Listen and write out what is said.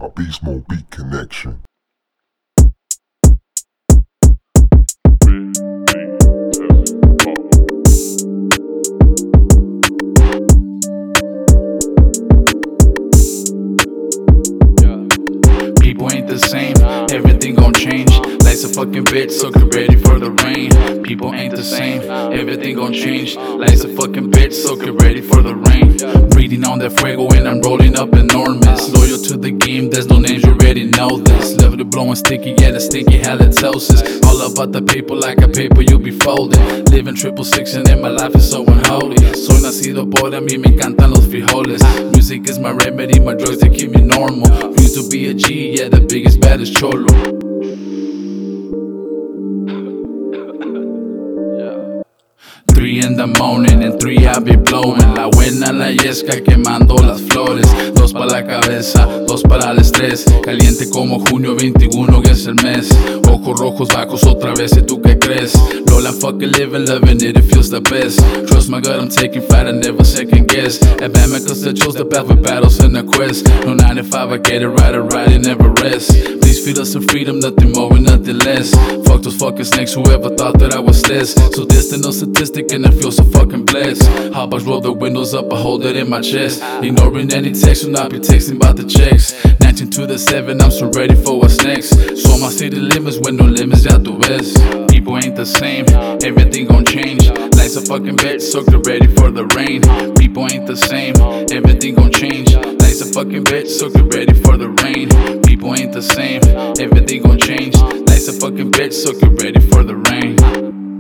A Beast Mode Beat Connection. People ain't the same, everything gon' change. Life's a fucking bitch, so get ready for the rain. People ain't the same, everything gon' change. Life's a fucking bitch, so get ready for the rain. Breathing on that fuego and I'm rolling up enormous. Loyal to the game, there's no names, you already know this. Level to blowing sticky, yeah, the sticky halitosis. All about the paper, like a paper you be folding. Living 666 and then my life is so unholy. Soy nacido por a mí, me encantan los frijoles. Music is my remedy, my drugs they keep me normal. Used to be a G, yeah, the biggest, baddest cholo. 3 in the morning, and 3 I be blowing. La buena, la yesca, quemando las flores. 2 pa' la cabeza, 2 para el estrés. Caliente como junio 21, que es el mes. Ojos rojos bajos otra vez, ¿y tú qué crees? Lol, I'm fucking living, loving it, it feels the best. Trust my gut, I'm taking flight, I never second guess. Advance cause I chose the path with battles and a quest. No 9 to 5, I get it right, I ride it, never rest. Please feel us some freedom, nothing more and nothing less. Fuck those fucking snakes, whoever thought that I was this. So distant, no statistic, and I feel so fucking blessed. How about roll the windows up, I hold it in my chest. Ignoring any text, will not be texting about the checks. 19 to the 7, I'm so ready for what's next. So my city limits with no limits, ya tu ves. People ain't the same, everything gon' change. Life's a fucking bitch, so get ready for the rain. People ain't the same, everything gon' change. Life's a fucking bitch, so get ready for the rain. People ain't the same, everything gon' change. Life's a fucking bitch, so get ready for the rain.